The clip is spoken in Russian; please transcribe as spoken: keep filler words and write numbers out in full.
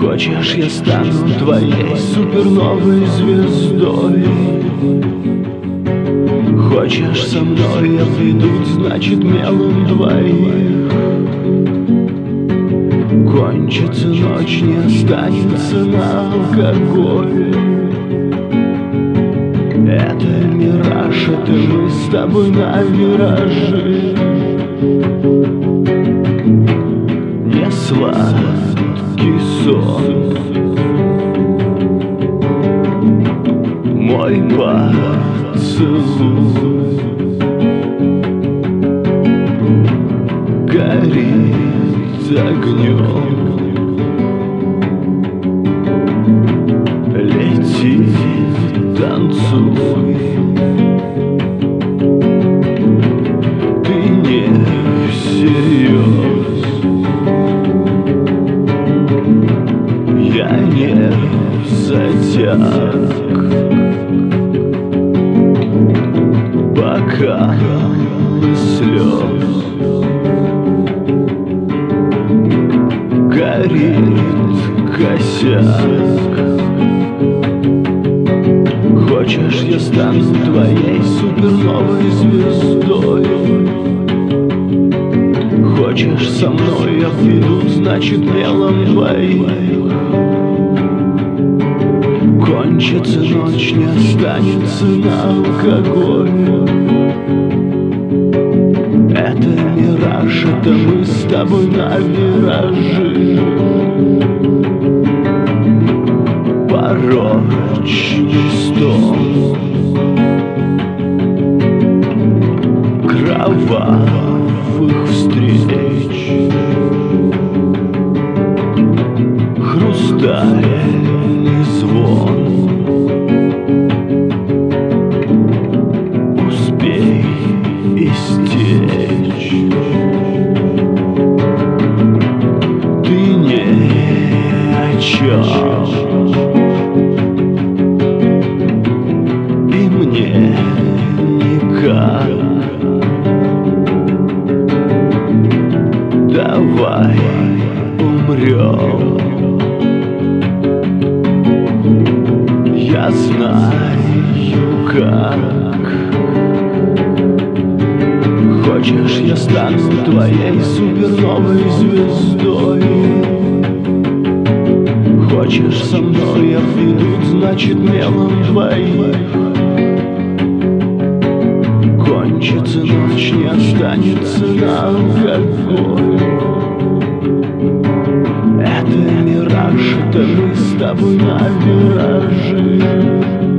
Хочешь, я стану твоей суперновой звездой? Хочешь, со мной обведут, значит, мелом двоих. Кончится ночь, не останется на алкоголь. Это мираж, это мы с тобой на вираже. Не сладкий сон, мой поцелуй горит огнем. Лети, танцуй, ты не всерьез. Я не затяг, бокал слез. Горит косяк. Хочешь, я стану твоей суперновой звездой? Хочешь, со мной обведут, значит, мелом двоих. Кончится ночь, не останется на алкоголь. Это мираж, это мы с тобой на вираже. Порочный стон кровавых встреч, хрустальный звон. Успей истечь. Ты не о чем, и мне никак. Давай умрем. Я знаю как. Хочешь, я стану твоей суперновой звездой? Хочешь, со мной обведут, значит, мелом двоих. Кончится ночь, не останется на алкоголь. Это мираж, это мы с тобой на вираже.